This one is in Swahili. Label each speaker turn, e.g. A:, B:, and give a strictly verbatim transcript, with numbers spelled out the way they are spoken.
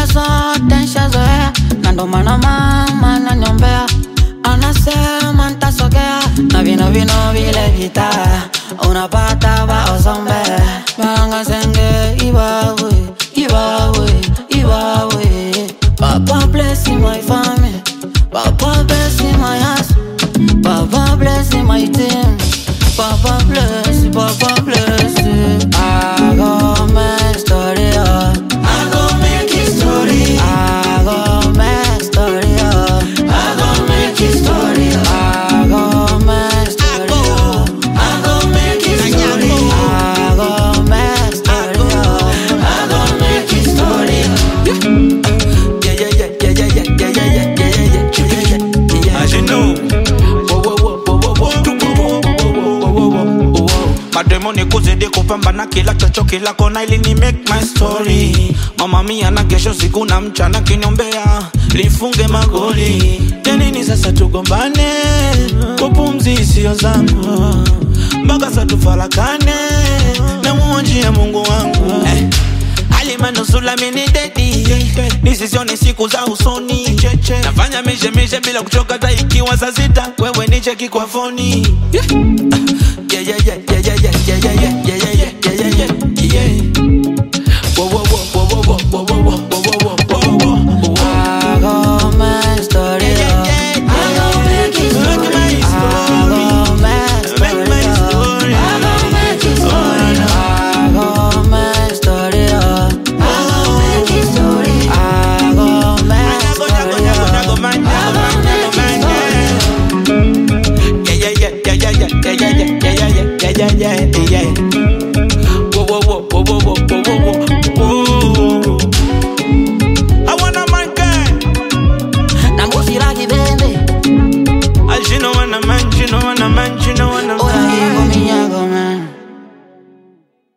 A: Vile zote nishazoea, na ndo maana mama ananiombea. Anasema nitasogea, na vino vino vile vita unapata wa ozombe. Banga senge iwawe, iwawe, iwawe. Papa bless my family, Papa bless my house, Papa bless my team, Papa bless, Papa bless. I go make story up, I go make history, I go make story up, I go make history, I go make story up, I go make history, I go make story up, I go make history. Yeah yeah yeah yeah yeah yeah yeah yeah yeah yeah yeah yeah yeah. As you know, whoa whoa whoa whoa whoa whoa whoa whoa whoa whoa. Mademoni kuzidi kupambana kila chocho kila kona ili ni make my story. Mama mia na kesho siku na mchana kinyombea lifunge magoli. Nini sasa tugombane, kupumzi sio zangu, mpaka sasa tufarakane, na muonjia Mungu wangu. eh. Alimanusula mini dedi, nisisione siku za usoni. Nafanya mishe mishe bila kuchoka ta ikiwa saa sita, wewe nicheki kwa foni. Yeah yeah yeah yeah yeah yeah yeah yeah yeah yeah yeah yeah yeah yeah. Whoa whoa whoa whoa whoa whoa whoa whoa whoa whoa. I go make story up, I go make it story, I go make story, I go make it story, I go make story up, I go make it story, I go make story up, I go make it story. Yeah yeah yeah yeah yeah yeah yeah yeah yeah yeah yeah yeah yeah.